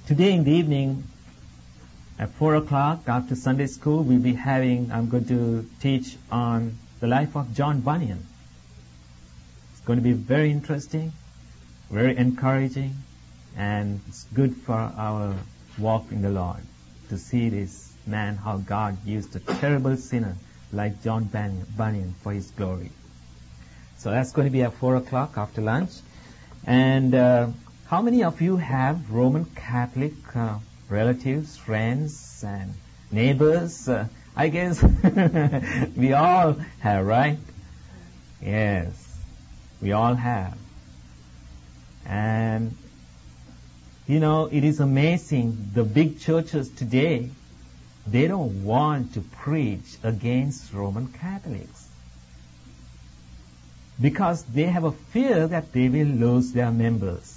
Today in the evening, at 4 o'clock after Sunday school, I'm going to teach on the life of John Bunyan. It's going to be very interesting, very encouraging, and it's good for our walk in the Lord to see this man, how God used a terrible sinner like John Bunyan for His glory. So that's going to be at 4 o'clock after lunch. And how many of you have Roman Catholic relatives, friends, and neighbors? I guess we all have, right? Yes, we all have. And it is amazing, the big churches today, they don't want to preach against Roman Catholics because they have a fear that they will lose their members.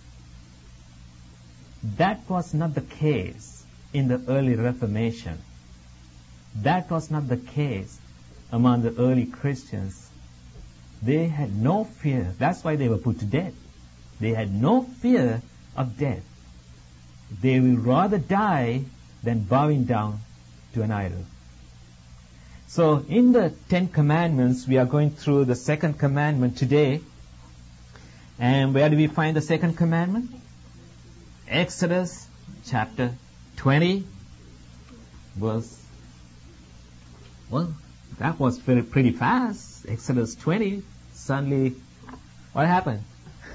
That was not the case in the early Reformation. That was not the case among the early Christians. They had no fear. That's why they were put to death. They had no fear of death. They will rather die than bowing down to an idol. So in the 10 Commandments, we are going through the second commandment today. And where do we find the second commandment? Exodus chapter 20, verse... Well, that was pretty fast. Exodus 20, suddenly, what happened?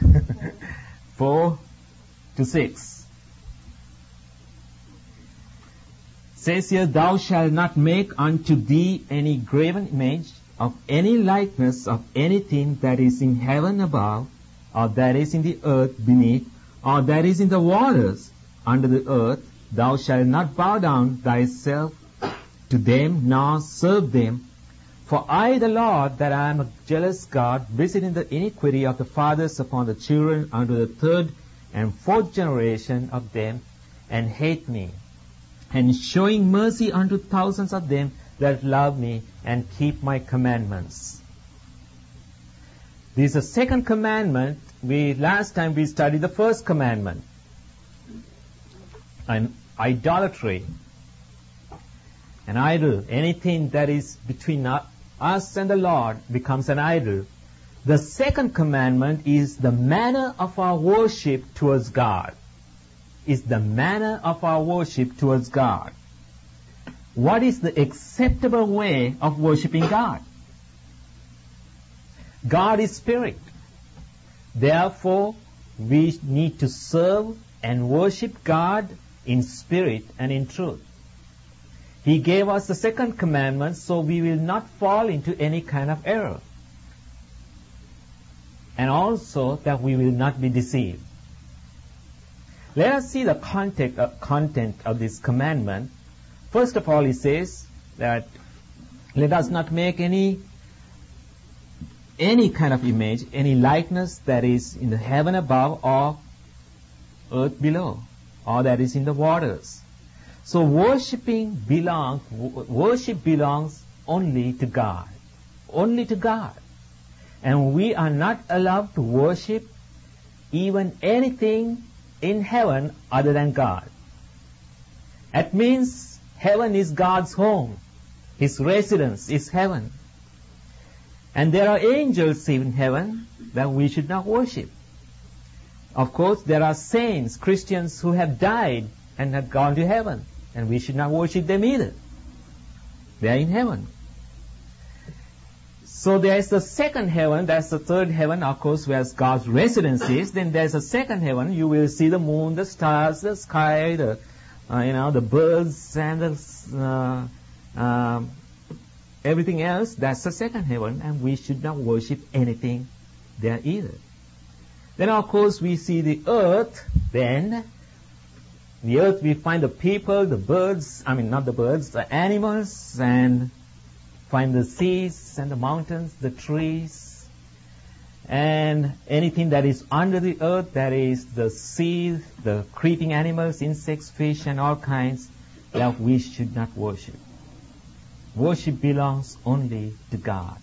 4 to 6. Says here, thou shalt not make unto thee any graven image of any likeness of anything that is in heaven above, or that is in the earth beneath, or that is in the waters under the earth. Thou shalt not bow down thyself to them, nor serve them. For I, the Lord, that I am a jealous God, visiting the iniquity of the fathers upon the children unto the third and fourth generation of them, and hate me, and showing mercy unto thousands of them that love me and keep my commandments. This is the second commandment. Last time we studied the first commandment. And idolatry. An idol. Anything that is between us and the Lord becomes an idol. The second commandment is the manner of our worship towards God. Is the manner of our worship towards God. What is the acceptable way of worshiping God? God is spirit. Therefore, we need to serve and worship God in spirit and in truth. He gave us the second commandment so we will not fall into any kind of error. And also that we will not be deceived. Let us see the content of this commandment. First of all, he says that let us not make any kind of image, any likeness that is in the heaven above or earth below, or that is in the waters. So worship belongs only to God. Only to God. And we are not allowed to worship even anything in heaven other than God. That means heaven is God's home. His residence is heaven. And there are angels in heaven that we should not worship. Of course, there are saints, Christians who have died and have gone to heaven. And we should not worship them either. They are in heaven. So there is the second heaven, that's the third heaven, of course, where God's residence is. Then there's a second heaven. You will see the moon, the stars, the sky, the birds, and everything else. That's the second heaven, and we should not worship anything there either. Then, of course, we see the earth. Then, the earth we find the people, the birds. Not the birds, the animals, and find the seas and the mountains, the trees, and anything that is under the earth, that is the sea, the creeping animals, insects, fish, and all kinds, that we should not worship. Worship belongs only to God.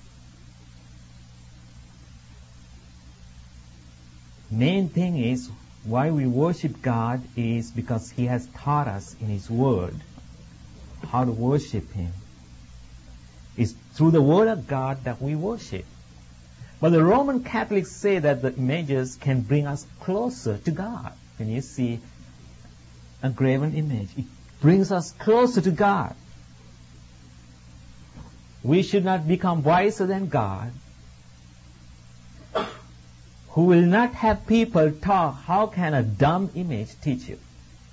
Main thing is why we worship God is because He has taught us in His Word how to worship Him. It's through the Word of God that we worship. But the Roman Catholics say that the images can bring us closer to God. When you see a graven image, it brings us closer to God. We should not become wiser than God, who will not have people talk, how can a dumb image teach you?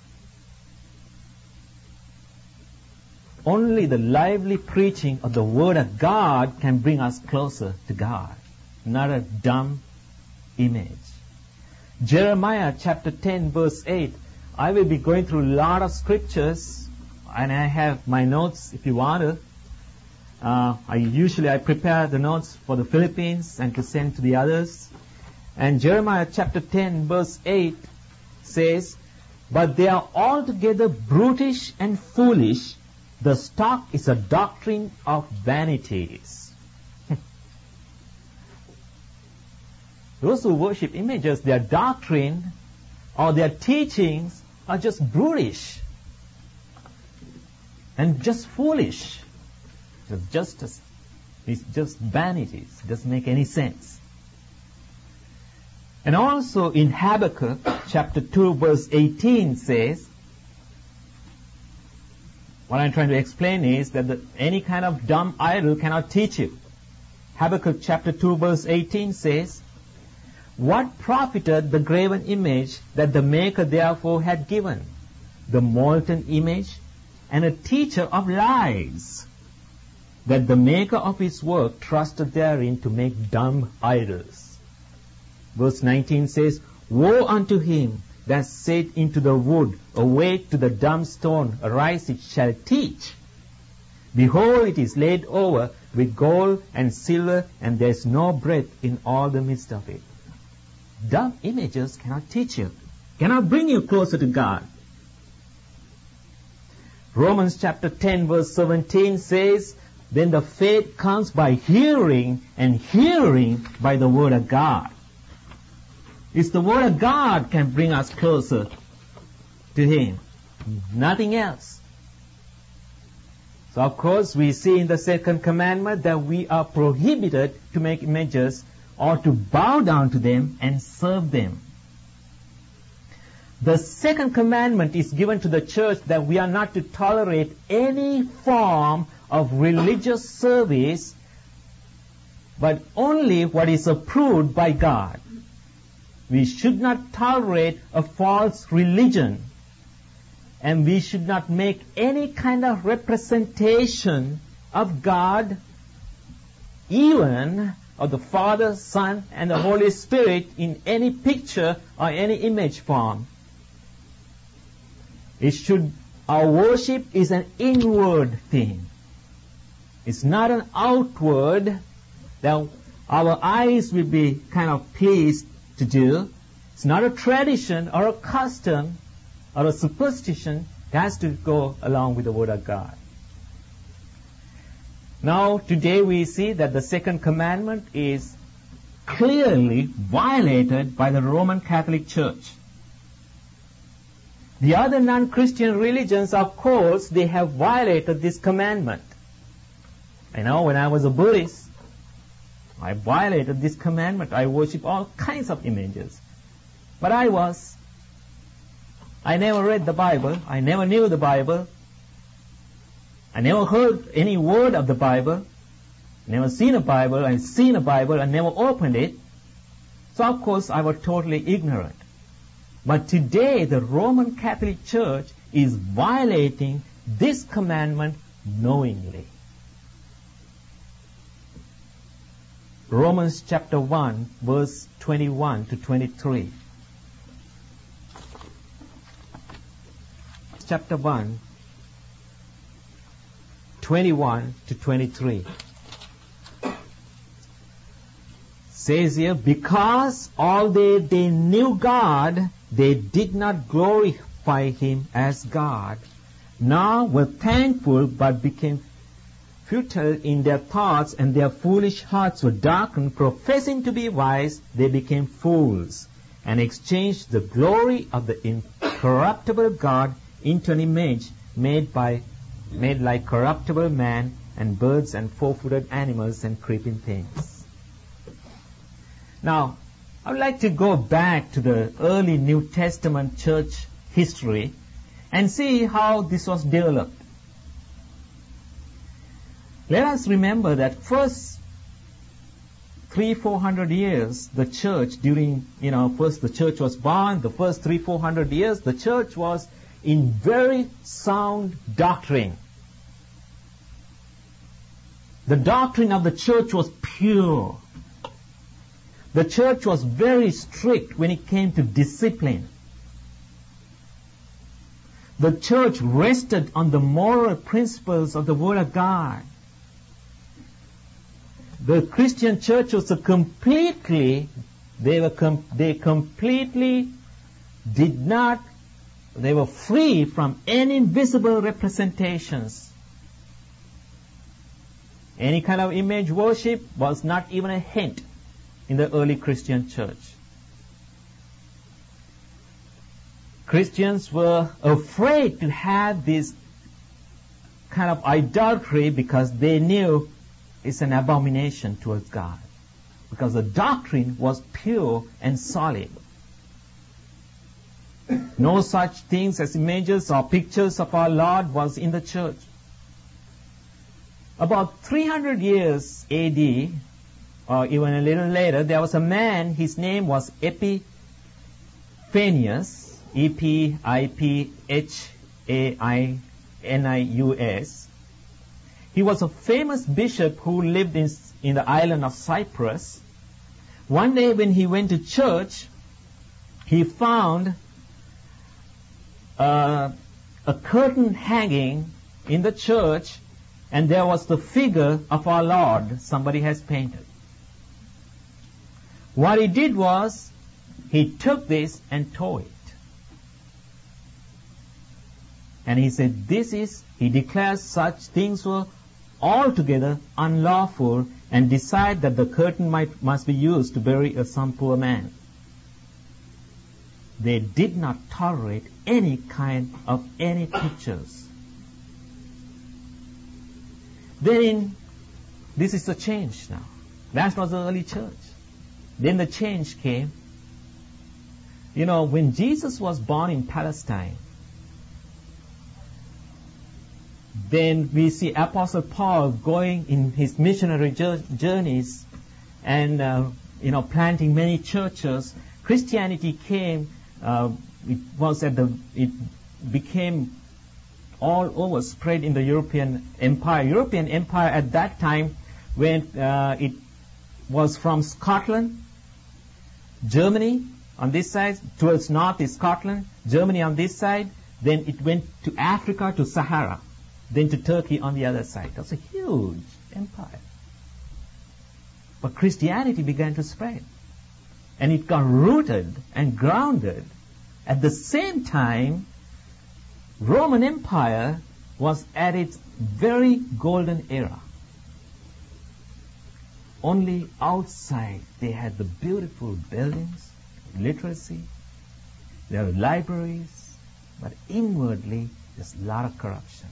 Only the lively preaching of the Word of God can bring us closer to God, not a dumb image. Jeremiah chapter 10 verse 8. I will be going through a lot of scriptures, and I have my notes if you want to. I prepare the notes for the Philippines and to send to the others. And Jeremiah chapter 10 verse 8 says, "But they are altogether brutish and foolish. The stock is a doctrine of vanities." Those who worship images, their doctrine or their teachings are just brutish and just foolish. It's just vanities. It doesn't make any sense. And also in Habakkuk chapter 2 verse 18 says, what I'm trying to explain is that any kind of dumb idol cannot teach you. Habakkuk chapter 2 verse 18 says, "What profited the graven image that the maker therefore had given? The molten image and a teacher of lies, that the maker of his work trusted therein to make dumb idols." Verse 19 says, "Woe unto him that said into the wood, Awake to the dumb stone, arise, it shall teach. Behold, it is laid over with gold and silver, and there is no breath in all the midst of it." Dumb images cannot teach you, cannot bring you closer to God. Romans chapter 10 verse 17 says, "Then the faith comes by hearing, and hearing by the Word of God." It's the Word of God can bring us closer to Him. Nothing else. So of course we see in the second commandment that we are prohibited to make images or to bow down to them and serve them. The second commandment is given to the church that we are not to tolerate any form of religious service, but only what is approved by God. We should not tolerate a false religion, and we should not make any kind of representation of God, even of the Father, Son, and the Holy Spirit in any picture or any image form. Our worship is an inward thing. It's not an outward that our eyes will be kind of pleased to do. It's not a tradition or a custom or a superstition. It has to go along with the Word of God. Now, today we see that the second commandment is clearly violated by the Roman Catholic Church. The other non-Christian religions, of course, they have violated this commandment. I know when I was a Buddhist, I violated this commandment. I worship all kinds of images. But I never read the Bible. I never knew the Bible. I never heard any word of the Bible. Never seen a Bible. I've seen a Bible and never opened it. So of course I was totally ignorant. But today the Roman Catholic Church is violating this commandment knowingly. Romans chapter 1 verse 21 to 23. Chapter 1, 21 to 23. Says here, "Because although they knew God, they did not glorify Him as God, nor were thankful, but became futile in their thoughts, and their foolish hearts were darkened. Professing to be wise, they became fools, and exchanged the glory of the incorruptible God into an image made like corruptible man and birds and four-footed animals and creeping things. Now, I would like to go back to the early New Testament church history and see how this was developed. Let us remember that first 300-400 years, the church first the church was born, the first 300-400 years, the church was in very sound doctrine. The doctrine of the church was pure. The church was very strict when it came to discipline. The church rested on the moral principles of the Word of God. The Christian church was they were free from any visible representations. Any kind of image worship was not even a hint in the early Christian church. Christians were afraid to have this kind of idolatry because they knew it's an abomination towards God. Because the doctrine was pure and solid. No such things as images or pictures of our Lord was in the church. About 300 years AD, or even a little later, there was a man, his name was Epiphanius, Epiphanius. He was a famous bishop who lived in the island of Cyprus. One day when he went to church, he found a curtain hanging in the church, and there was the figure of our Lord somebody has painted. What he did was, he took this and tore it. And he said, he declares such things were altogether unlawful, and decided that the curtain must be used to bury some poor man. They did not tolerate any kind of any pictures. Then, this is a change now. That was the early church. Then the change came. When Jesus was born in Palestine, then we see Apostle Paul going in his missionary journeys and, planting many churches. Christianity came, it became all over, spread in the European Empire. European Empire at that time, when it was from Scotland, Germany on this side, towards north is Scotland, Germany on this side, then it went to Africa, to Sahara, then to Turkey on the other side. That's a huge empire. But Christianity began to spread. And it got rooted and grounded. At the same time, Roman Empire was at its very golden era. Only outside they had the beautiful buildings, literacy, there were libraries, but inwardly there's a lot of corruption.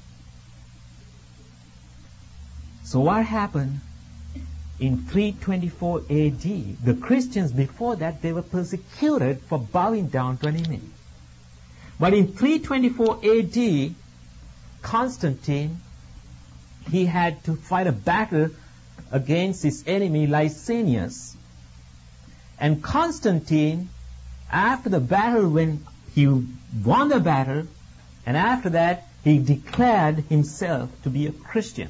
So what happened in 324 AD? The Christians before that, they were persecuted for bowing down to an image. But in 324 AD, Constantine, he had to fight a battle against his enemy Licinius. And Constantine, after the battle, when he won the battle, and after that, he declared himself to be a Christian.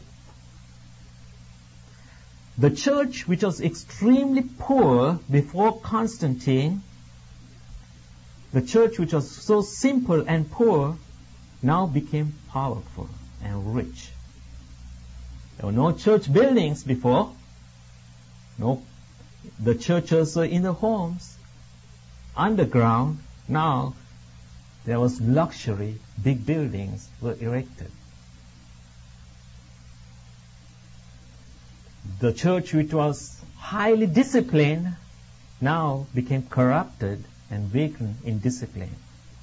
The church, which was extremely poor before Constantine, the church which was so simple and poor, now became powerful and rich. There were no church buildings before. No, the churches were in the homes, underground. Now, there was luxury, big buildings were erected. The church which was highly disciplined now became corrupted and weakened in discipline.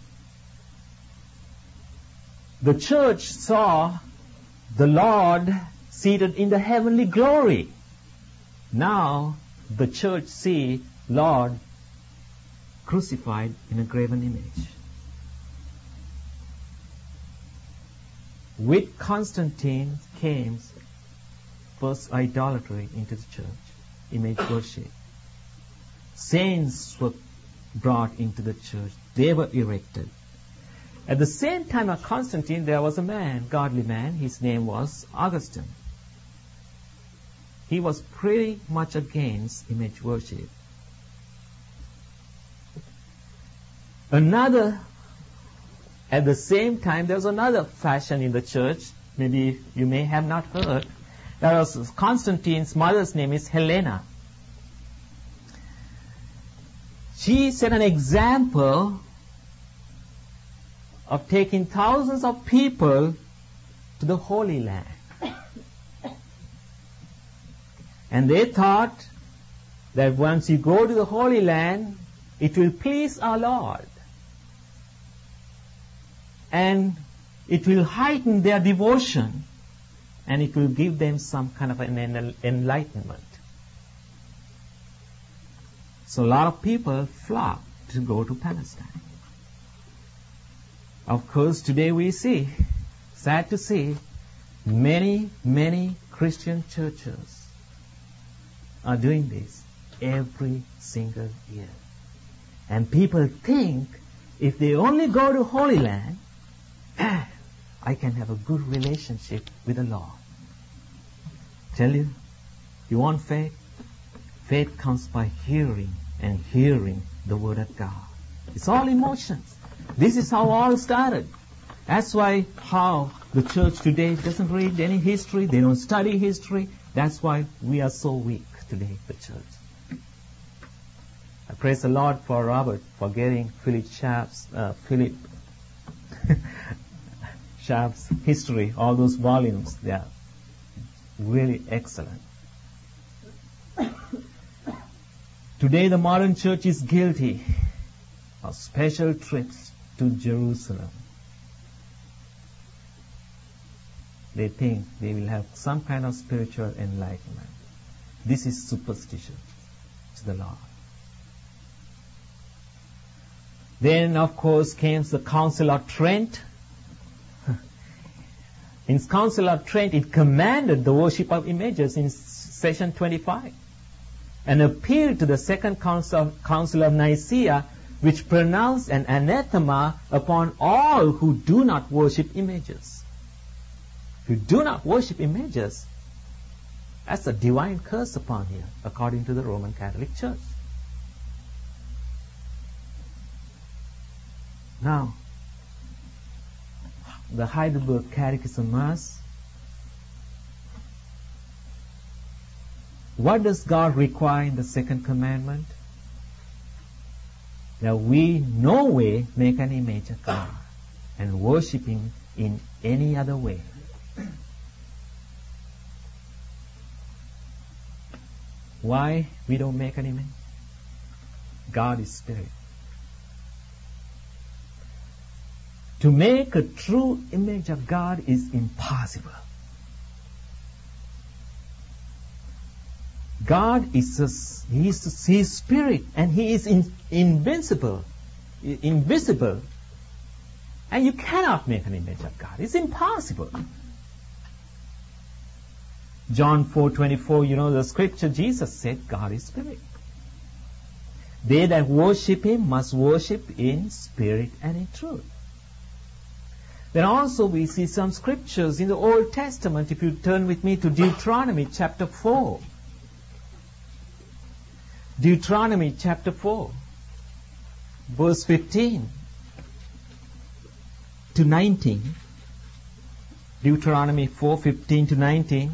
The church saw the Lord seated in the heavenly glory. Now the church see Lord crucified in a graven image. With Constantine came first idolatry into the church, image worship. Saints were brought into the church. They were erected. At the same time of Constantine, there was a man, godly man. His name was Augustine. He was pretty much against image worship. At the same time, there was another fashion in the church. Maybe you may have not heard. There was Constantine's mother's name is Helena. She set an example of taking thousands of people to the Holy Land. And they thought that once you go to the Holy Land, it will please our Lord. And it will heighten their devotion, and it will give them some kind of an enlightenment. So a lot of people flock to go to Palestine. Of course, today we see, sad to see, many Christian churches are doing this every single year. And people think if they only go to Holy Land, I can have a good relationship with the Lord. Tell you want faith? Faith comes by hearing, and hearing the Word of God. It's all emotions. This is how all started. That's why how the church today doesn't read any history. They don't study history. That's why we are so weak today, the church. I praise the Lord for Robert for getting Philip Sharp's history, all those volumes. They are really excellent. Today the modern church is guilty of special trips to Jerusalem. They think they will have some kind of spiritual enlightenment. This is superstition to the Lord. Then, of course, came the Council of Trent. In Council of Trent, it commanded the worship of images in session 25 and appealed to the Second Council of Nicaea, which pronounced an anathema upon all who do not worship images. If you do not worship images, that's a divine curse upon you, according to the Roman Catholic Church. Now, the Heidelberg Catechism asks, what does God require in the second commandment? That we no way make an image of God and worship Him in any other way. Why we don't make an image? God is spirit. To make a true image of God is impossible. God is He is spirit, and He is invisible, and you cannot make an image of God. It's impossible. John 4:24, the scripture, Jesus said, God is spirit. They that worship Him must worship in spirit and in truth. Then also we see some scriptures in the Old Testament. If you turn with me to Deuteronomy chapter 4. Deuteronomy chapter 4, verse 15 to 19. Deuteronomy 4:15 to 19.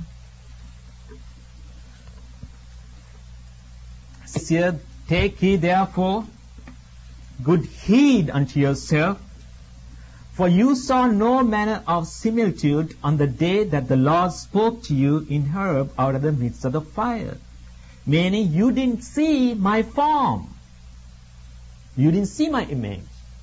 It says here, take ye therefore good heed unto yourself, for you saw no manner of similitude on the day that the Lord spoke to you in Horeb out of the midst of the fire. Meaning, you didn't see my form. You didn't see my image.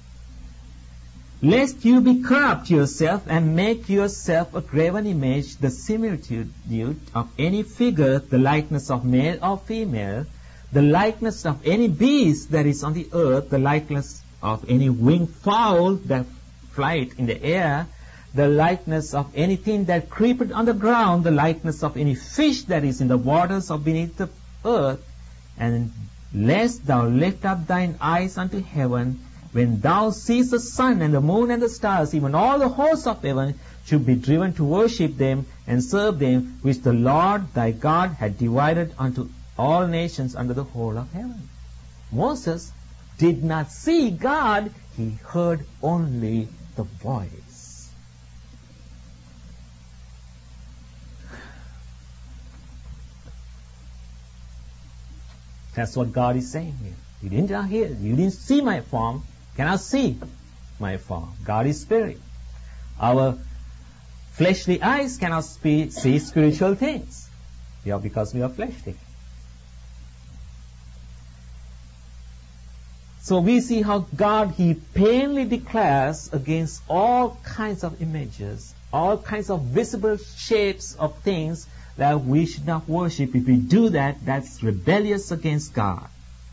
Lest you be corrupt yourself and make yourself a graven image, the similitude of any figure, the likeness of male or female, the likeness of any beast that is on the earth, the likeness of any winged fowl that flieth in the air, the likeness of anything that creepeth on the ground, the likeness of any fish that is in the waters or beneath the earth, and lest thou lift up thine eyes unto heaven, when thou seest the sun and the moon and the stars, even all the hosts of heaven, should be driven to worship them and serve them, which the Lord thy God had divided unto all nations under the whole of heaven. Moses did not see God, he heard only the voice. That's what God is saying here. You didn't hear, you didn't see my form, cannot see my form. God is spirit. Our fleshly eyes cannot see spiritual things. Because we are fleshly. So we see how God, He plainly declares against all kinds of images, all kinds of visible shapes of things that we should not worship. If we do that, that's rebellious against God.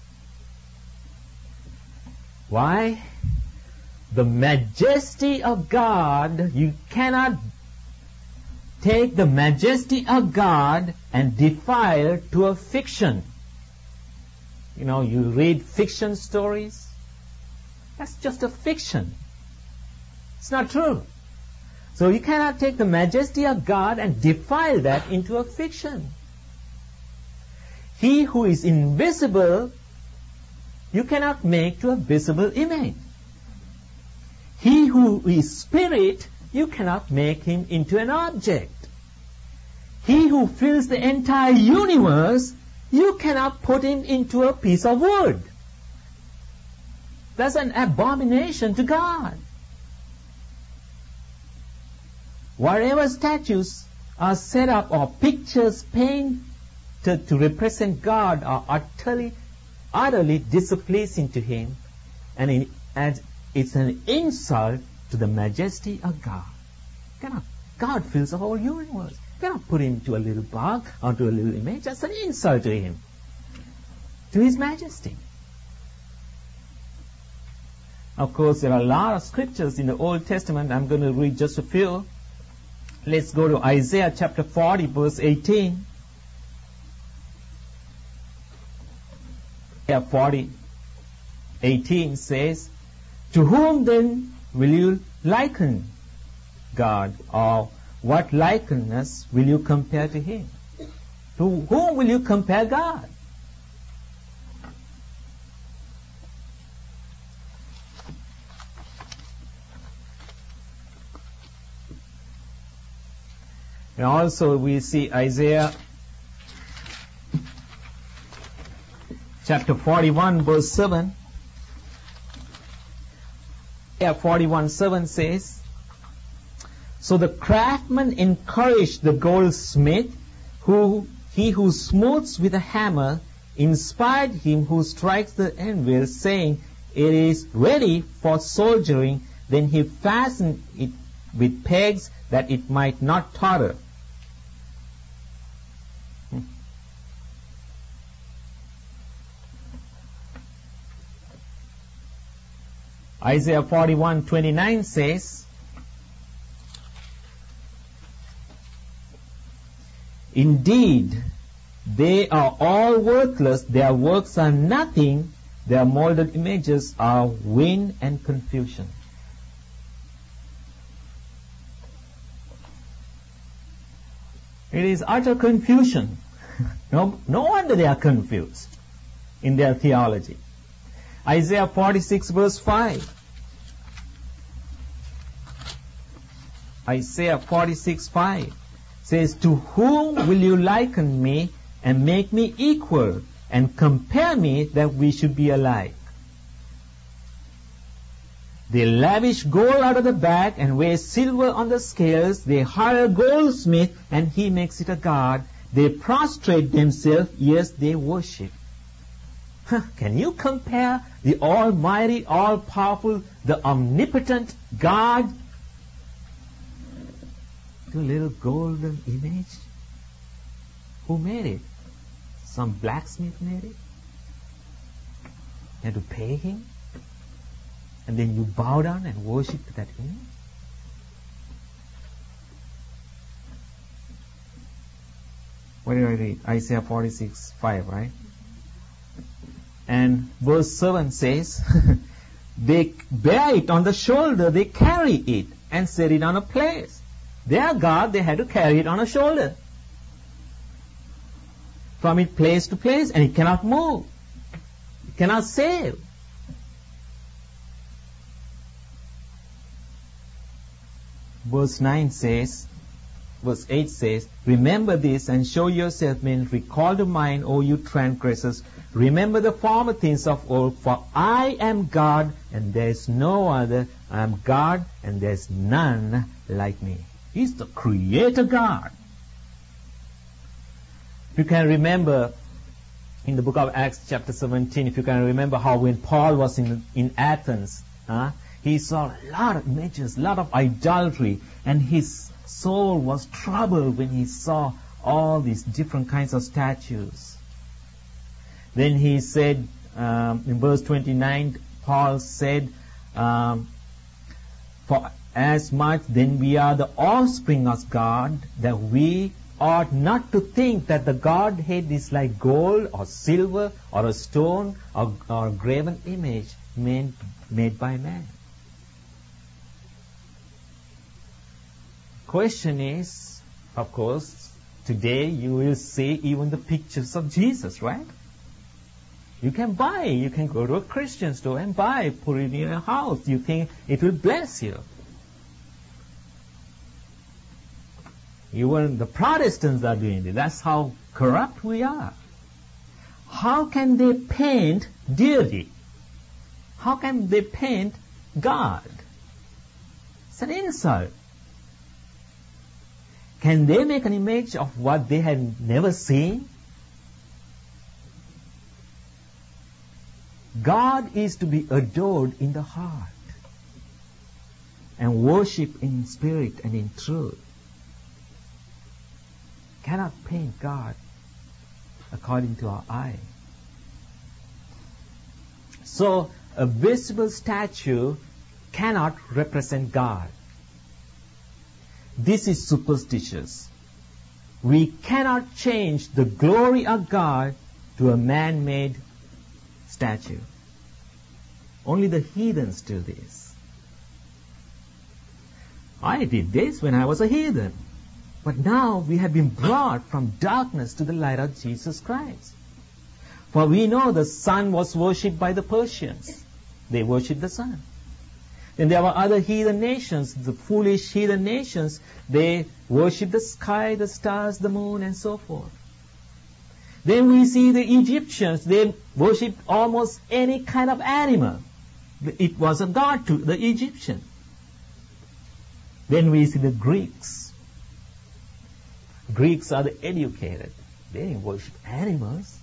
Why? The majesty of God, you cannot take the majesty of God and defile to a fiction. You know, you read fiction stories. That's just a fiction. It's not true. So you cannot take the majesty of God and defile that into a fiction. He who is invisible, you cannot make to a visible image. He who is spirit, you cannot make him into an object. He who fills the entire universe, you cannot put him into a piece of wood. That's an abomination to God. Whatever statues are set up or pictures painted to represent God are utterly displeasing to Him, and it's an insult to the majesty of God. God fills the whole universe. You cannot put Him to a little bug or to a little image. That's an insult to Him, to His majesty. Of course, there are a lot of scriptures in the Old Testament. I'm going to read just a few. Let's go to Isaiah chapter 40, verse 18. Isaiah 40, 18 says, "To whom then will you liken God, or what likeness will you compare to Him?" To whom will you compare God? And also we see Isaiah chapter 41 verse 7. Isaiah 41:7 says, "So the craftsman encouraged the goldsmith, he who smooths with a hammer, inspired him who strikes the anvil, saying, It is ready for soldiering. Then he fastened it with pegs that it might not totter." Isaiah 41:29 says, "Indeed, they are all worthless, their works are nothing, their molded images are wind and confusion." It is utter confusion. No wonder they are confused in their theology. Isaiah 46 verse 5. Isaiah 46:5 says, "To whom will you liken me and make me equal and compare me that we should be alike? They lavish gold out of the bag and weigh silver on the scales. They hire a goldsmith and he makes it a god. They prostrate themselves, yes, they worship." Can you compare the almighty, all-powerful, the omnipotent God to a little golden image? Who made it? Some blacksmith made it? You had to pay him? And then you bow down and worship that image? What did I read? Isaiah 46:5, right? And verse 7 says, they bear it on the shoulder, they carry it and set it on a place. They are God, they had to carry it on a shoulder. From it place to place, and it cannot move. It cannot save. Verse 8 says, remember this and show yourself men, recall to mind, O you transgressors, remember the former things of old, for I am God and there is no other. I am God and there is none like me. He's the Creator God. If you can remember in the book of Acts chapter 17, if you can remember how when Paul was in Athens, he saw a lot of images, a lot of idolatry, and his soul was troubled when he saw all these different kinds of statues. Then he said, in verse 29, Paul said, for as much then we are the offspring of God, that we ought not to think that the Godhead is like gold or silver or a stone or a graven image made by man. Question is, of course, today you will see even the pictures of Jesus, right? You can go to a Christian store and buy, put it in your house. You think it will bless you. Even the Protestants are doing it. That's how corrupt we are. How can they paint deity? How can they paint God? It's an insult. Can they make an image of what they had never seen? God is to be adored in the heart and worshipped in spirit and in truth. Cannot paint God according to our eye. So a visible statue cannot represent God. This is superstitious. We cannot change the glory of God to a man-made statue. Only the heathens do this. I did this when I was a heathen. But now we have been brought from darkness to the light of Jesus Christ. For we know the sun was worshipped by the Persians. They worshipped the sun. Then there were other heathen nations, the foolish heathen nations. They worshipped the sky, the stars, the moon, and so forth. Then we see the Egyptians. They worshipped almost any kind of animal. It was a god to the Egyptian. Then we see the Greeks. Greeks are the educated. They didn't worship animals.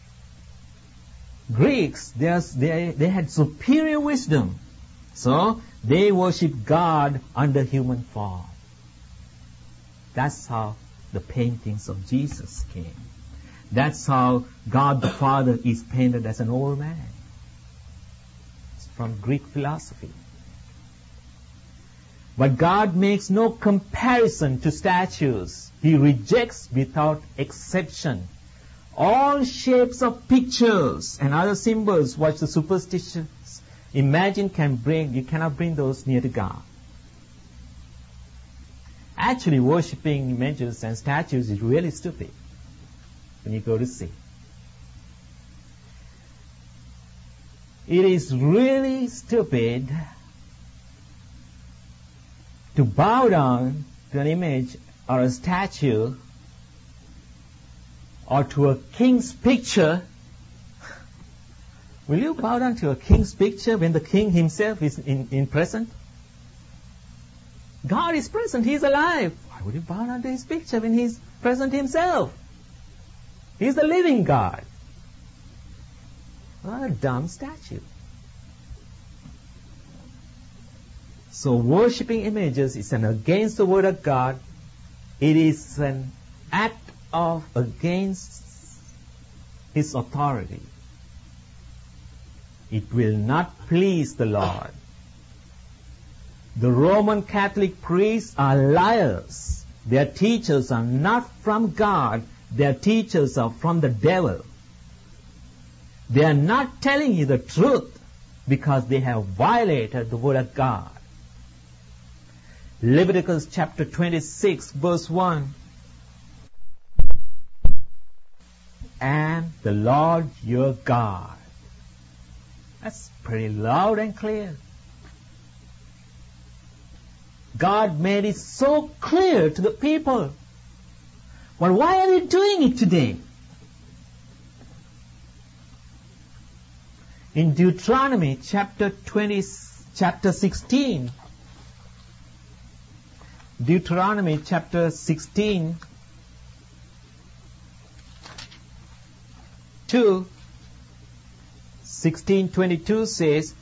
Greeks, they had superior wisdom. So they worship God under human form. That's how the paintings of Jesus came. That's how God the Father is painted as an old man. It's from Greek philosophy. But God makes no comparison to statues. He rejects without exception all shapes of pictures and other symbols which the superstitious imagine you cannot bring those near to God. Actually, worshipping images and statues is really stupid when you go to see. It is really stupid to bow down to an image or a statue or to a king's picture. Will you bow down to a king's picture when the king himself is in present? God is present. He is alive. Why would you bow down to his picture when he is present himself? He is the living God. A dumb statue. So worshipping images is an against the word of God. It is an act of against His authority. It will not please the Lord. The Roman Catholic priests are liars. Their teachers are not from God. Their teachers are from the devil. They are not telling you the truth because they have violated the word of God. Leviticus chapter 26 verse 1. And the Lord your God. That's pretty loud and clear. God made it so clear to the people. Well, why are they doing it today? In Deuteronomy chapter 16, Deuteronomy chapter 16, 16:22 says,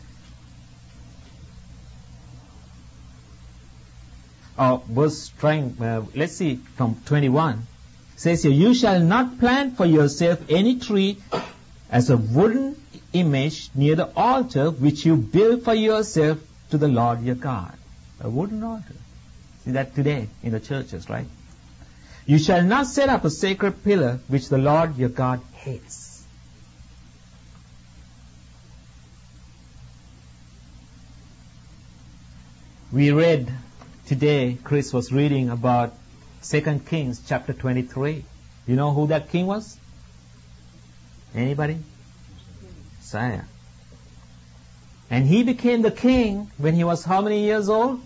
let's see from 21. Says here, you shall not plant for yourself any tree as a wooden image near the altar which you build for yourself to the Lord your God. A wooden altar. See that today in the churches, right? You shall not set up a sacred pillar which the Lord your God hates. We read today, Chris was reading about 2 Kings chapter 23. You know who that king was? Anybody? Uzziah. And he became the king when he was how many years old?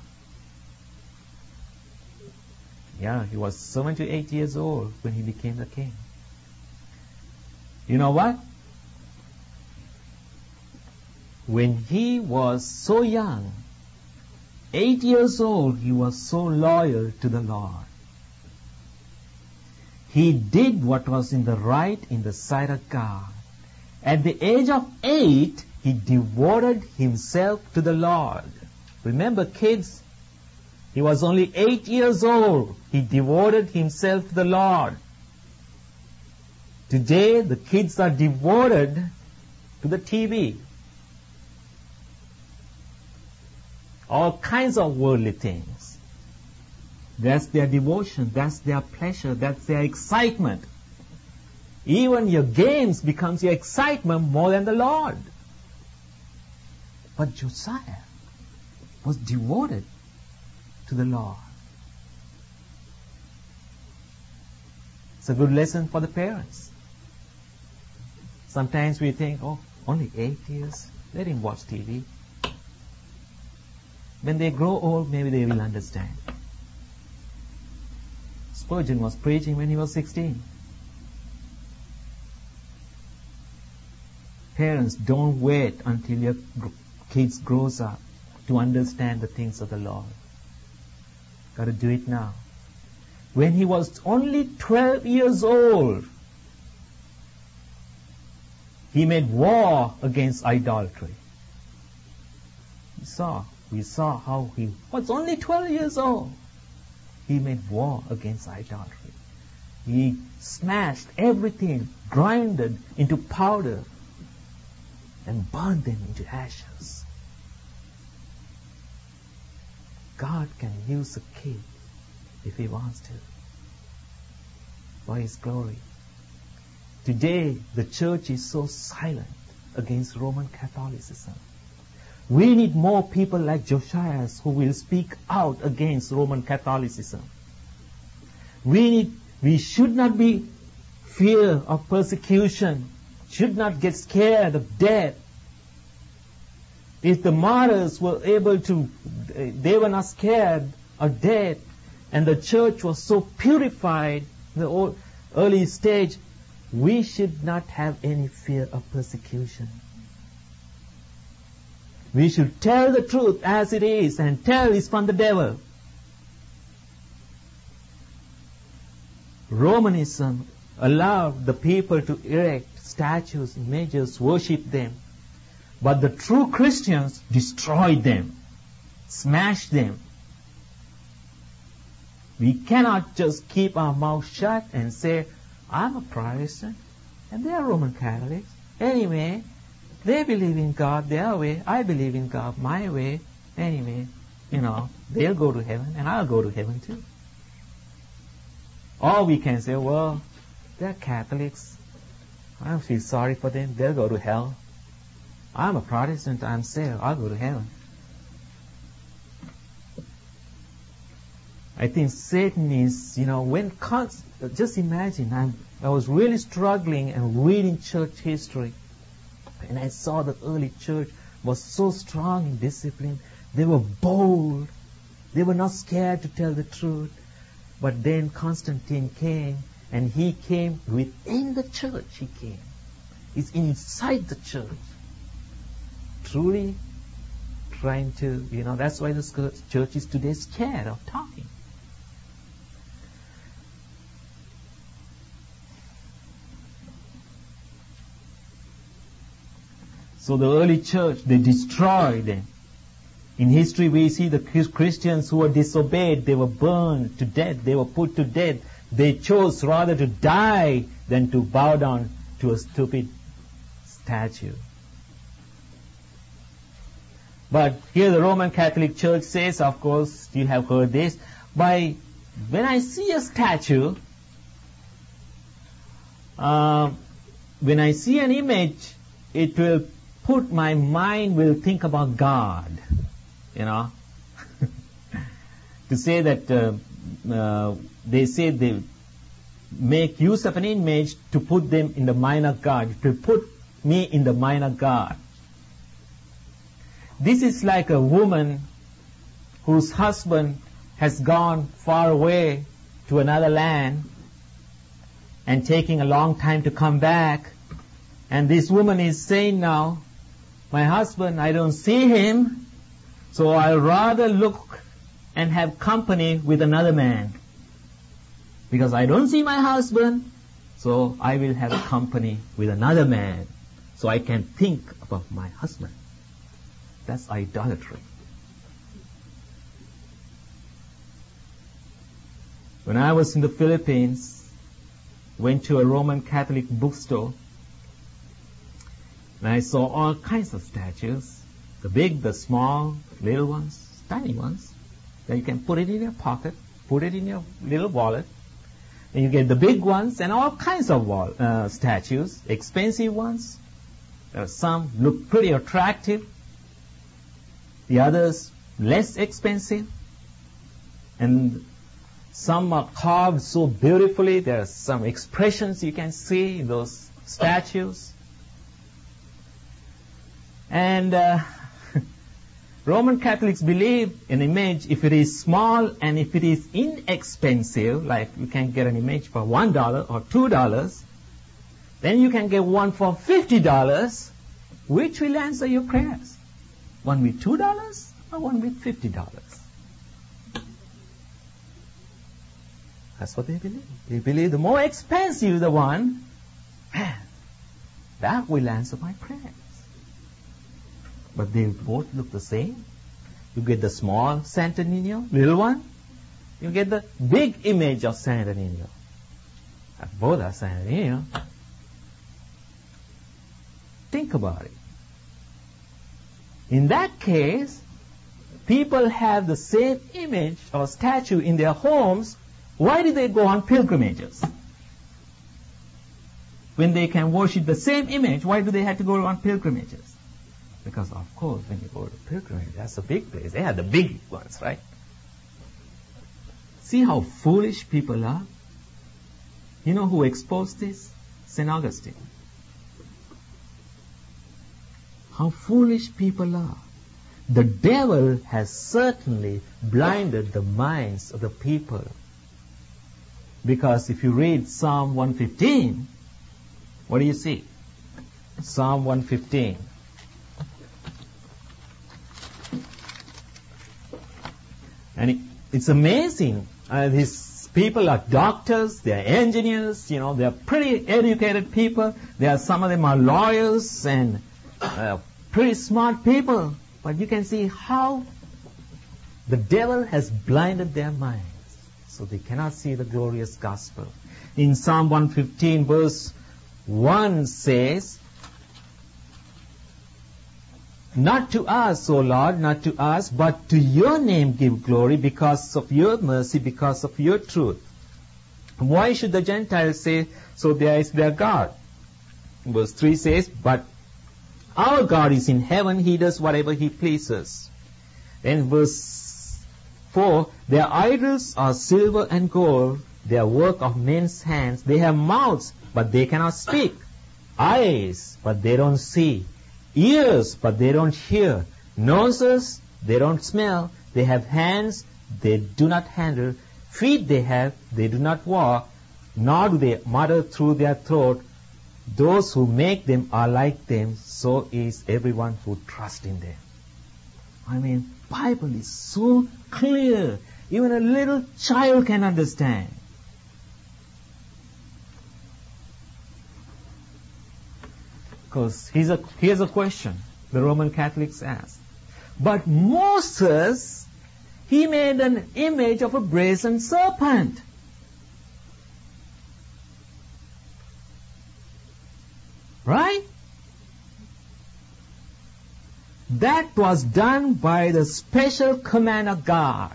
Yeah, he was 7 to 8 years old when he became the king. You know what? When he was so young, 8 years old, he was so loyal to the Lord. He did what was in the right in the sight of God. At the age of 8, he devoted himself to the Lord. Remember, kids, he was only 8 years old. He devoted himself to the Lord. Today, the kids are devoted to the TV. All kinds of worldly things. That's their devotion, that's their pleasure, that's their excitement. Even your games becomes your excitement more than the Lord. But Josiah was devoted to the Lord. It's a good lesson for the parents. Sometimes we think, oh, only 8 years, let him watch TV. When they grow old, maybe they will understand. Spurgeon was preaching when he was 16. Parents, don't wait until your kids grows up to understand the things of the Lord. Got to do it now. When he was only 12 years old, he made war against idolatry. We saw how he was only 12 years old. He made war against idolatry. He smashed everything, grinded into powder, and burned them into ashes. God can use a kid if He wants to, for His glory. Today, the church is so silent against Roman Catholicism. We need more people like Josiah who will speak out against Roman Catholicism. We should not be fear of persecution, should not get scared of death. If the martyrs were able to, they were not scared of death, and the church was so purified in the early stage, we should not have any fear of persecution. We should tell the truth as it is and tell it's from the devil. Romanism allowed the people to erect statues, images, worship them. But the true Christians destroyed them, smashed them. We cannot just keep our mouth shut and say, I'm a Protestant and they are Roman Catholics. Anyway, they believe in God their way, I believe in God my way. Anyway, they'll go to heaven and I'll go to heaven too. Or we can say, well, they're Catholics. I don't feel sorry for them. They'll go to hell. I'm a Protestant. I'm saved. I'll go to heaven. I think Satan is, just imagine, I was really struggling and reading church history. And I saw the early church was so strong in discipline. They were bold. They were not scared to tell the truth. But then Constantine came, and he came within the church. He came. He's inside the church. Truly trying to, that's why the church is today scared of talking. So the early church, they destroyed them. In history, we see the Christians who were disobeyed, they were burned to death, they were put to death. They chose rather to die than to bow down to a stupid statue. But here the Roman Catholic Church says, of course, you have heard this, when I see a statue, when I see an image, it will my mind will think about God. To say that they say they make use of an image to put them in the mind of God, to put me in the mind of God. This is like a woman whose husband has gone far away to another land and taking a long time to come back. And this woman is saying now, my husband, I don't see him, so I'll rather look and have company with another man. Because I don't see my husband, so I will have company with another man, so I can think about my husband. That's idolatry. When I was in the Philippines, went to a Roman Catholic bookstore, and I saw all kinds of statues, the big, the small, little ones, tiny ones, that you can put it in your pocket, put it in your little wallet, and you get the big ones and all kinds of statues, expensive ones. Some look pretty attractive, the others less expensive, and some are carved so beautifully. There are some expressions you can see in those statues. And Roman Catholics believe an image, if it is small and if it is inexpensive, like you can get an image for $1 or $2, then you can get one for $50, which will answer your prayers. One with $2 or one with $50. That's what they believe. They believe the more expensive the one, that will answer my prayers. But they both look the same. You get the small Santa Nino, little one. You get the big image of Santa Nino. Both are Santa Nino. Think about it. In that case, people have the same image or statue in their homes. Why do they go on pilgrimages? When they can worship the same image, why do they have to go on pilgrimages? Because, of course, when you go to pilgrimage, that's a big place. They have the big ones, right? See how foolish people are? You know who exposed this? St. Augustine. How foolish people are. The devil has certainly blinded the minds of the people. Because if you read Psalm 115, what do you see? Psalm 115. And it's amazing. This people are doctors, they are engineers, they are pretty educated people. Some of them are lawyers and pretty smart people. But you can see how the devil has blinded their minds, so they cannot see the glorious gospel. In Psalm 115 verse 1 says, "Not to us, O Lord, not to us, but to your name give glory because of your mercy, because of your truth." Why should the Gentiles say, "So there is their God"? Verse 3 says, "But our God is in heaven, he does whatever he pleases." Then verse 4, "Their idols are silver and gold, their work of men's hands. They have mouths, but they cannot speak. Eyes, but they don't see. Ears, but they don't hear. Noses, they don't smell. They have hands, they do not handle. Feet they have, they do not walk. Nor do they mutter through their throat. Those who make them are like them. So is everyone who trusts in them." I mean, Bible is so clear. Even a little child can understand. Because here's a question the Roman Catholics ask. But Moses, he made an image of a brazen serpent. Right? That was done by the special command of God.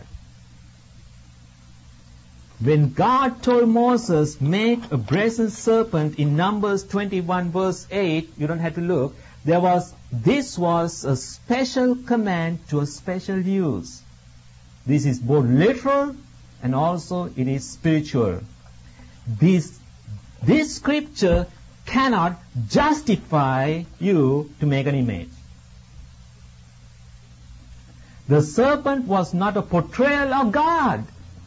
When God told Moses, make a brazen serpent in Numbers 21 verse 8, you don't have to look, this was a special command to a special use. This is both literal and also it is spiritual. This scripture cannot justify you to make an image. The serpent was not a portrayal of God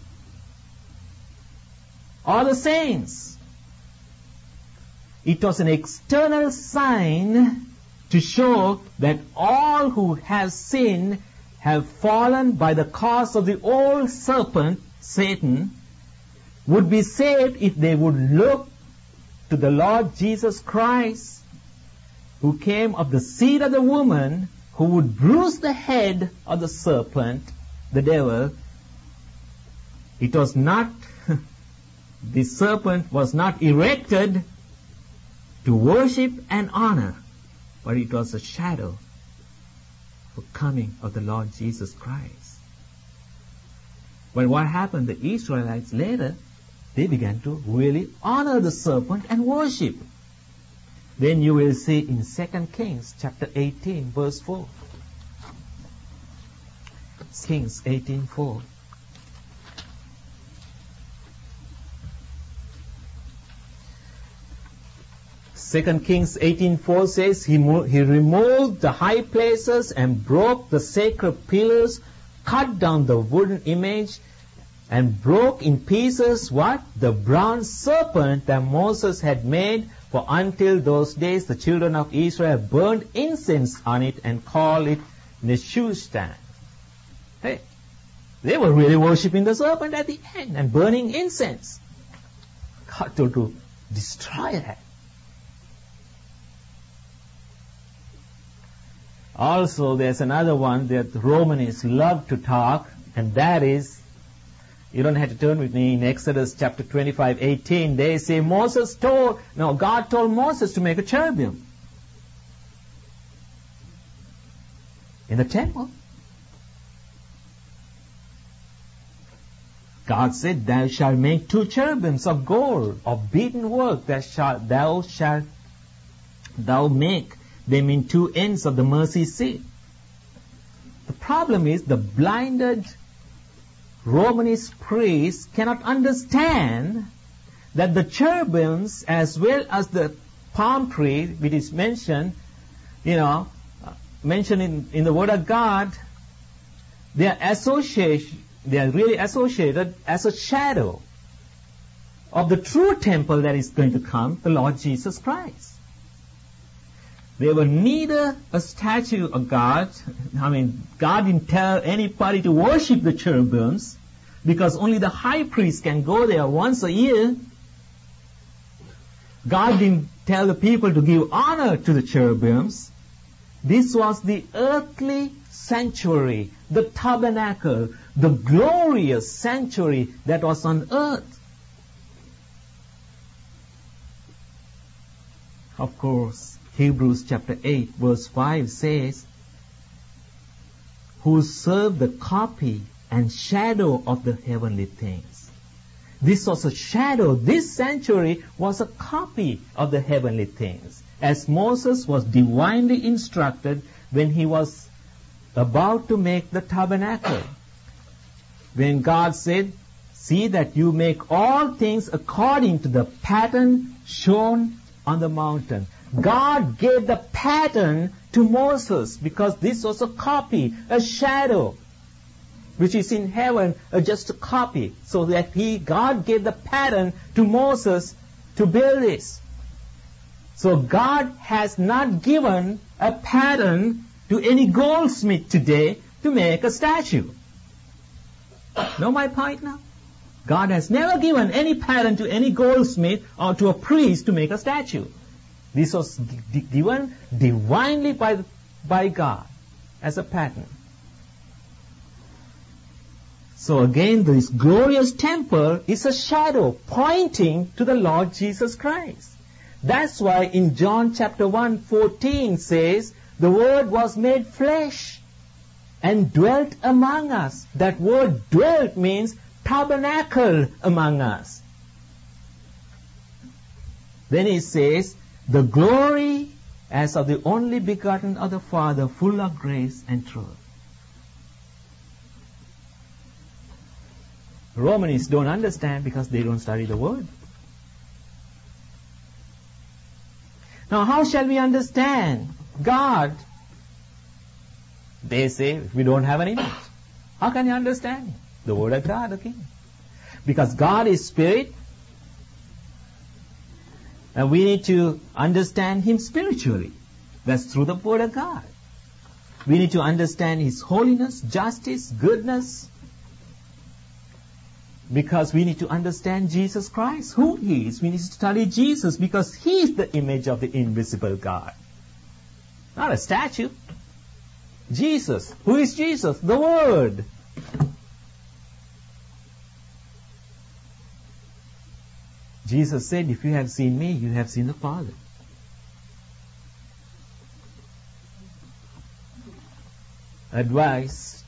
or the saints. It was an external sign to show that all who have sinned have fallen by the cause of the old serpent, Satan, would be saved if they would look to the Lord Jesus Christ, who came of the seed of the woman, who would bruise the head of the serpent, the devil. It was not the serpent was not erected to worship and honor, but it was a shadow for coming of the Lord Jesus Christ. But what happened? The Israelites later, they began to really honor the serpent and worship. Then you will see in 2 Kings chapter 18 verse 4. Kings 18:4. 2 Kings 18:4 says, he removed the high places and broke the sacred pillars, cut down the wooden image, and broke in pieces what? The bronze serpent that Moses had made, for until those days the children of Israel burned incense on it and called it Nehushtan. Hey, they were really worshipping the serpent at the end and burning incense. God told to destroy that. Also, there's another one that Romanists love to talk, and that is, you don't have to turn with me, in Exodus chapter 25:18, they say God told Moses to make a cherubim in the temple. God said, thou shalt make 2 cherubims of gold, of beaten work, thou shalt make them in 2 ends of the mercy seat. The problem is the blinded Romanist priests cannot understand that the cherubims as well as the palm tree, which is mentioned, mentioned in the Word of God, they are really associated as a shadow of the true temple that is going to come, the Lord Jesus Christ. They were neither a statue of God. God didn't tell anybody to worship the cherubims. because only the high priest can go there once a year. God didn't tell the people to give honor to the cherubims. This was the earthly sanctuary, the tabernacle, the glorious sanctuary that was on earth. Of course, Hebrews chapter 8 verse 5 says, who serve the copy and shadow of the heavenly things. This was a shadow. This sanctuary was a copy of the heavenly things. As Moses was divinely instructed when he was about to make the tabernacle. When God said, see that you make all things according to the pattern shown on the mountain. God gave the pattern to Moses because this was a copy, a shadow, which is in heaven, just a copy. So that God gave the pattern to Moses to build this. So God has not given a pattern to any goldsmith today to make a statue. Know my point now? God has never given any pattern to any goldsmith or to a priest to make a statue. This was given divinely by God as a pattern. So again, this glorious temple is a shadow pointing to the Lord Jesus Christ. That's why in John chapter 1:14 says, the Word was made flesh and dwelt among us. That word dwelt means tabernacle among us. Then he says, the glory as of the only begotten of the Father, full of grace and truth. Romanists don't understand because they don't study the Word. Now, how shall we understand God? They say, we don't have an image. How can you understand the Word of God again? Because God is Spirit, and we need to understand Him spiritually. That's through the Word of God. We need to understand His holiness, justice, goodness, because we need to understand Jesus Christ, who He is. We need to study Jesus because He is the image of the invisible God. Not a statue. Jesus. Who is Jesus? The Word. Jesus said, if you have seen me, you have seen the Father. Advice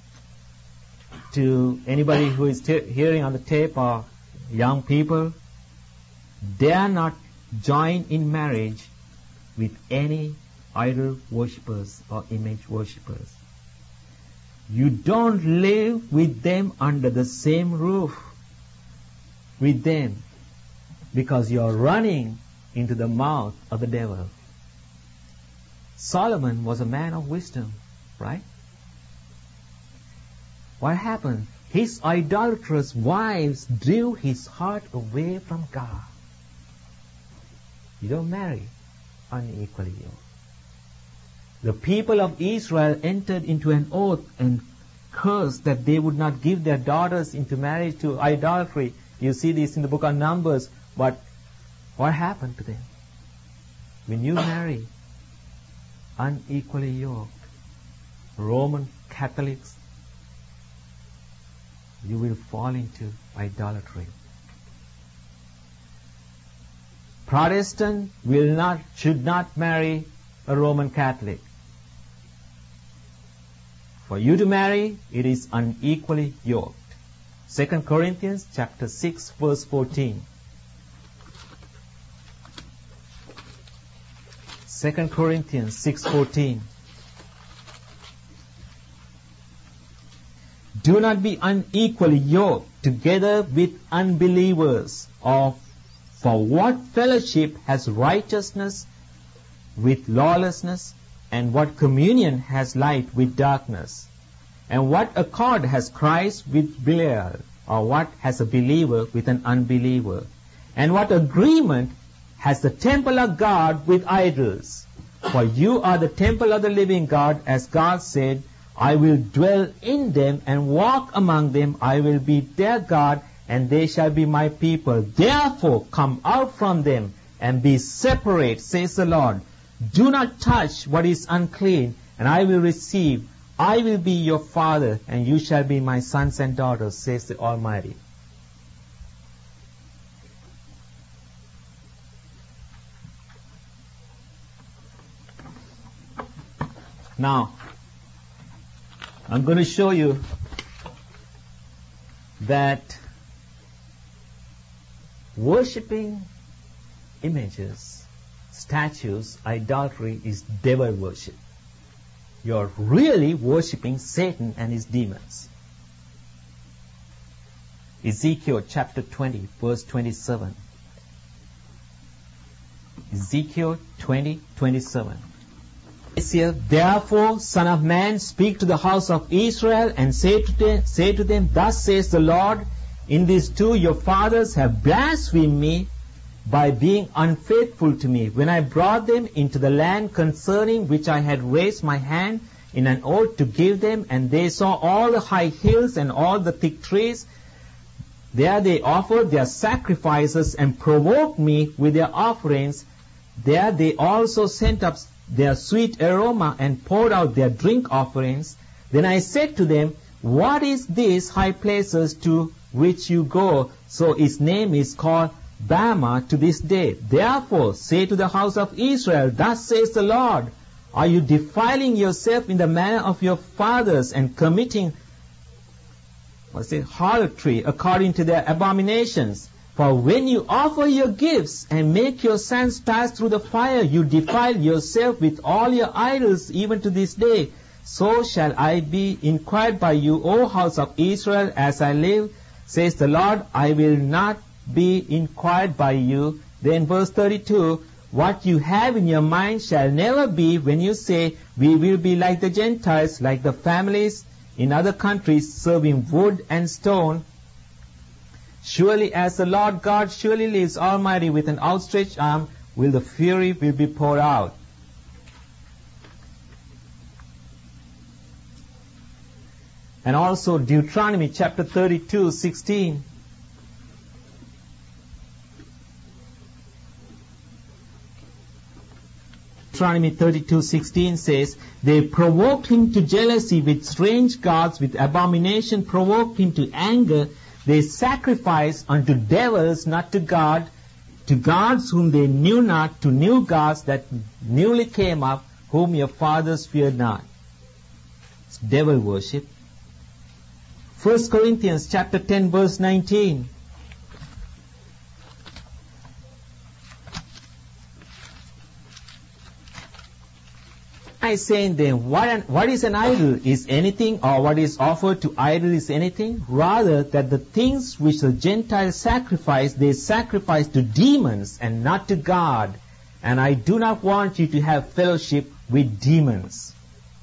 to anybody who is hearing on the tape or young people, dare not join in marriage with any idol worshippers or image worshippers. You don't live with them under the same roof with them because you are running into the mouth of the devil. Solomon was a man of wisdom, right? What happened? His idolatrous wives drew his heart away from God. You don't marry unequally yoked. The people of Israel entered into an oath and cursed that they would not give their daughters into marriage to idolatry. You see this in the book of Numbers. But what happened to them? When you marry unequally yoked Roman Catholics, you will fall into idolatry. Protestant should not marry a Roman Catholic. For you to marry, it is unequally yoked. 2 Corinthians chapter 6 verse 14. 2 Corinthians 6:14. Do not be unequally yoked together with unbelievers. Or for what fellowship has righteousness with lawlessness? And what communion has light with darkness? And what accord has Christ with Belial? Or what has a believer with an unbeliever? And what agreement has the temple of God with idols? For you are the temple of the living God, as God said, I will dwell in them and walk among them. I will be their God, and they shall be my people. Therefore, come out from them and be separate, says the Lord. Do not touch what is unclean, and I will receive. I will be your father, and you shall be my sons and daughters, says the Almighty. Now, I'm going to show you that worshipping images, statues, idolatry is devil worship. You're really worshipping Satan and his demons. Ezekiel chapter 20, verse 27. Ezekiel 20:27. Therefore, Son of Man, speak to the house of Israel and say to them, Thus says the Lord, in this too your fathers have blasphemed me by being unfaithful to me, when I brought them into the land concerning which I had raised my hand in an oath to give them, and they saw all the high hills and all the thick trees. There they offered their sacrifices and provoked me with their offerings. There they also sent up their sweet aroma and poured out their drink offerings. Then I said to them, What is these high places to which you go? So its name is called Bama to this day. Therefore say to the house of Israel, Thus says the Lord, Are you defiling yourself in the manner of your fathers and committing harlotry according to their abominations? For when you offer your gifts and make your sons pass through the fire, you defile yourself with all your idols even to this day. So shall I be inquired by you, O house of Israel, as I live, says the Lord, I will not be inquired by you. Then verse 32, What you have in your mind shall never be when you say, We will be like the Gentiles, like the families in other countries, serving wood and stone. Surely as the Lord God surely lives, Almighty, with an outstretched arm, the fury will be poured out. And also Deuteronomy chapter 32:16. Deuteronomy 32:16 says, They provoked him to jealousy with strange gods, with abomination provoked him to anger. They sacrificed unto devils, not to God, to gods whom they knew not, to new gods that newly came up, whom your fathers feared not. It's devil worship. 1 Corinthians chapter 10 verse 19. I say then, what is an idol? Is anything, or what is offered to idol is anything? Rather, that the things which the Gentiles sacrifice, they sacrifice to demons and not to God. And I do not want you to have fellowship with demons.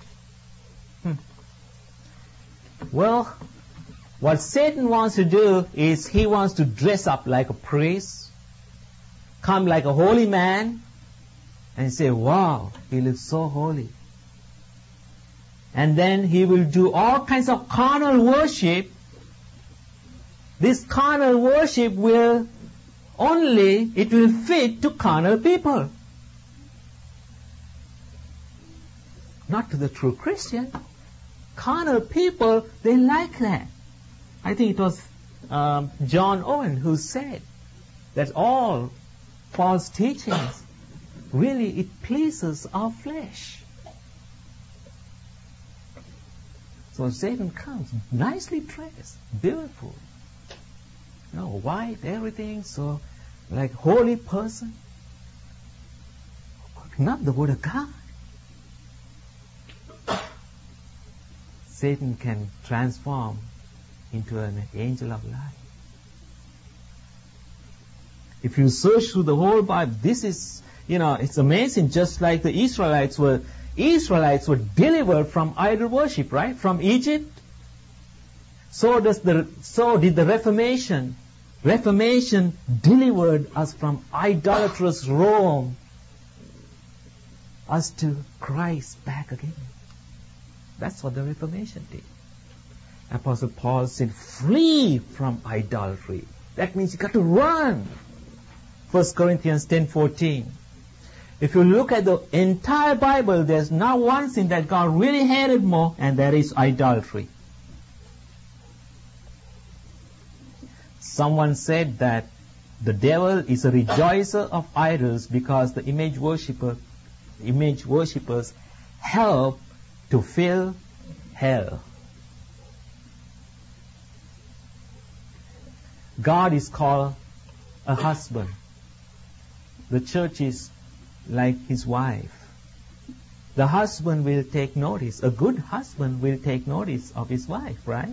Well, what Satan wants to do is he wants to dress up like a priest, come like a holy man, and say, wow, he looks so holy. And then he will do all kinds of carnal worship. This carnal worship will fit to carnal people. Not to the true Christian. Carnal people, they like that. I think it was John Owen who said that all false teachings, really, it pleases our flesh. So Satan comes, nicely dressed, beautiful, white, everything, so like holy person. Not the Word of God. Satan can transform into an angel of light. If you search through the whole Bible, this is, it's amazing. Just like the Israelites were delivered from idol worship, right? From Egypt. So did the Reformation. Reformation delivered us from idolatrous Rome, us to Christ back again. That's what the Reformation did. Apostle Paul said, flee from idolatry. That means you got to run. 1 Corinthians 10:14. If you look at the entire Bible, there's not one sin that God really hated more, and that is idolatry. Someone said that the devil is a rejoicer of idols because the image worshippers help to fill hell. God is called a husband. The church is like his wife. The husband will take notice. A good husband will take notice of his wife, right?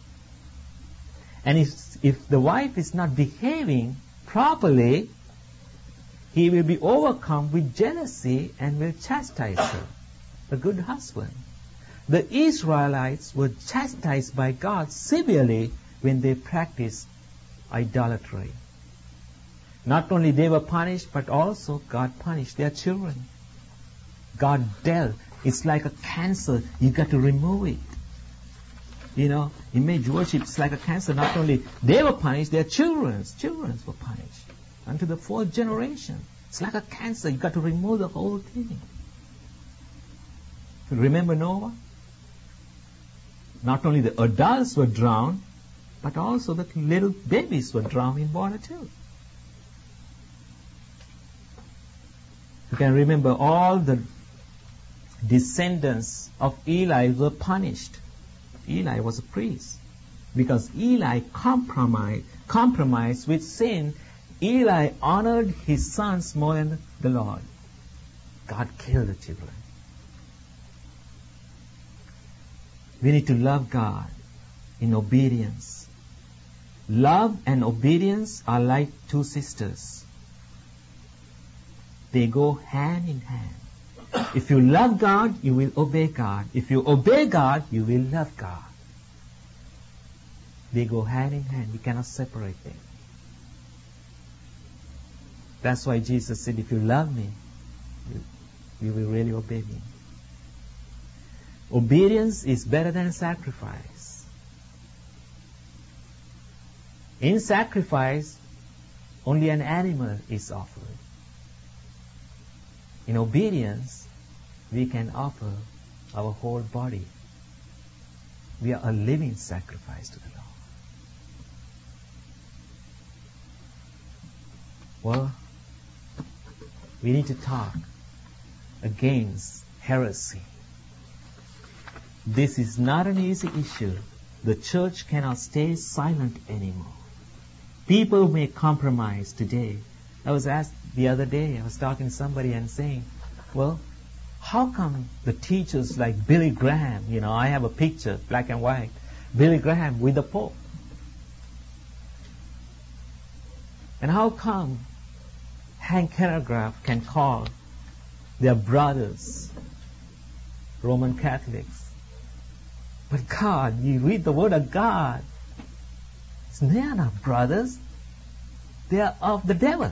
And if the wife is not behaving properly, he will be overcome with jealousy and will chastise her. A good husband. The Israelites were chastised by God severely when they practiced idolatry. Not only they were punished, but also God punished their children. God dealt. It's like a cancer. You got to remove it. You know, image worship is like a cancer. Not only they were punished, their children were punished. Unto the 4th generation. It's like a cancer. You got to remove the whole thing. Remember Noah? Not only the adults were drowned, but also the little babies were drowned in water too. You can remember all the descendants of Eli were punished. Eli was a priest. Because Eli compromised with sin, Eli honored his sons more than the Lord. God killed the children. We need to love God in obedience. Love and obedience are like two sisters. They go hand in hand. If you love God, you will obey God. If you obey God, you will love God. They go hand in hand. You cannot separate them. That's why Jesus said, if you love me, you will really obey me. Obedience is better than sacrifice. In sacrifice, only an animal is offered. In obedience, we can offer our whole body. We are a living sacrifice to the Lord. Well, we need to talk against heresy. This is not an easy issue. The church cannot stay silent anymore. People may compromise today. I was asked the other day, I was talking to somebody and saying, well, how come the teachers like Billy Graham, I have a picture, black and white, Billy Graham with the Pope. And how come Hank Hanegraaff can call their brothers Roman Catholics? But God, you read the Word of God, they are not brothers. They are of the devil.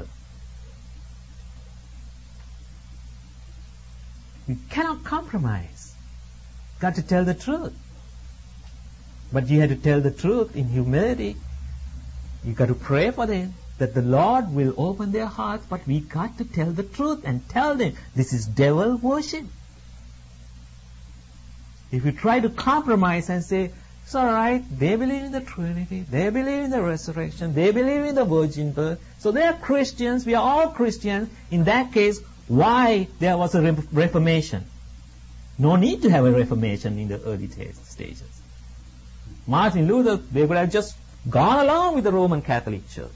You cannot compromise. Got to tell the truth. But you have to tell the truth in humility. You got to pray for them that the Lord will open their hearts. But we got to tell the truth and tell them this is devil worship. If you try to compromise and say, it's all right, they believe in the Trinity, they believe in the resurrection, they believe in the virgin birth, so they are Christians, we are all Christians. In that case, why there was a Reformation? No need to have a Reformation in the early stages. Martin Luther, they would have just gone along with the Roman Catholic Church.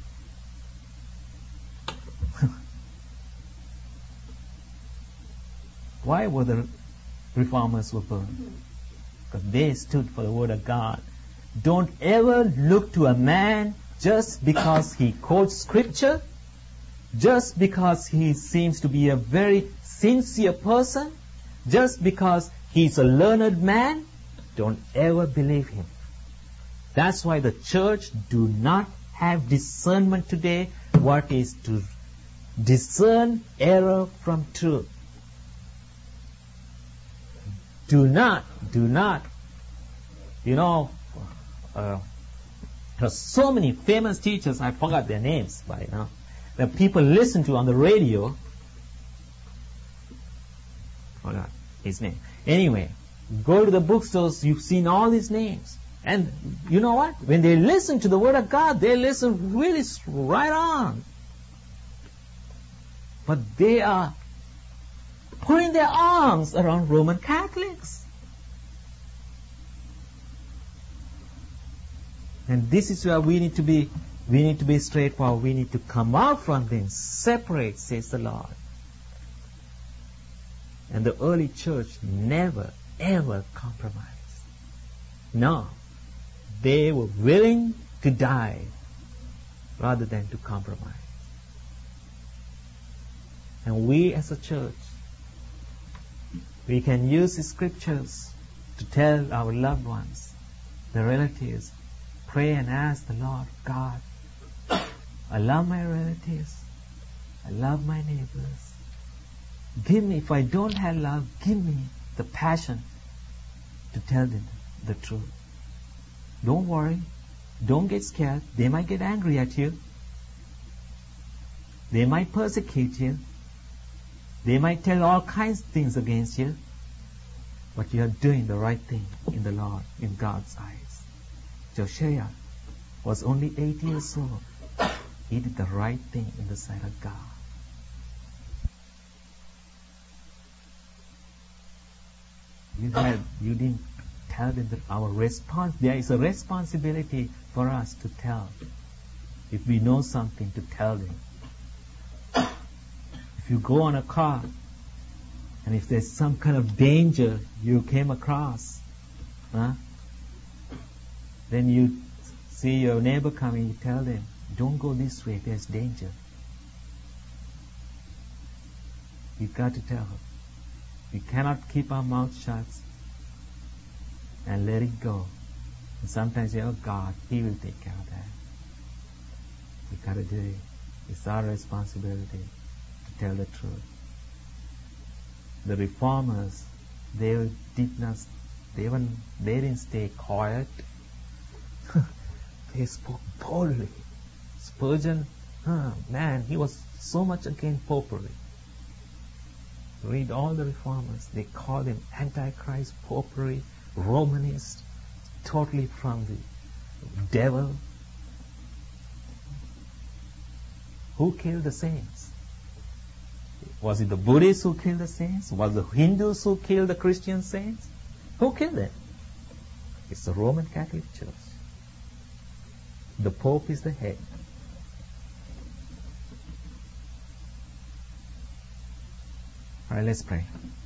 Why were the Reformers were burned? Because they stood for the Word of God. Don't ever look to a man just because he quotes Scripture, just because he seems to be a very sincere person, just because he's a learned man. Don't ever believe him. That's why the church do not have discernment today. What is to discern error from truth? Do not. You know, there are so many famous teachers, I forgot their names by now, that people listen to on the radio. Forgot his name. Anyway, go to the bookstores, you've seen all these names. And you know what? When they listen to the Word of God, they listen really right on. But they are putting their arms around Roman Catholics. And this is where we need to be straightforward. We need to come out from them, separate, says the Lord. And the early church never, ever compromised. No. They were willing to die rather than to compromise. And we as a church, we can use the scriptures to tell our loved ones, the relatives, pray and ask the Lord, God, I love my relatives, I love my neighbors. Give me, if I don't have love, give me the passion to tell them the truth. Don't worry. Don't get scared. They might get angry at you. They might persecute you. They might tell all kinds of things against you. But you are doing the right thing in the Lord, in God's eyes. Josiah was only 8 years old. He did the right thing in the sight of God. You didn't tell them that there is a responsibility for us to tell. If we know something, to tell them. If you go on a car, and if there's some kind of danger you came across, then you see your neighbor coming, you tell them, don't go this way, there's danger. You've got to tell her. We cannot keep our mouth shut and let it go. And sometimes you say, oh God, He will take care of that. We got to do it. It's our responsibility to tell the truth. The reformers, they didn't stay quiet. They spoke boldly. Spurgeon, man, he was so much against popery. Read all the reformers. They call them Antichrist, popery, Romanist, totally from the devil. Who killed the saints? Was it the Buddhists who killed the saints? Was it the Hindus who killed the Christian saints? Who killed them? It's the Roman Catholic Church. The Pope is the head. All right, let's pray.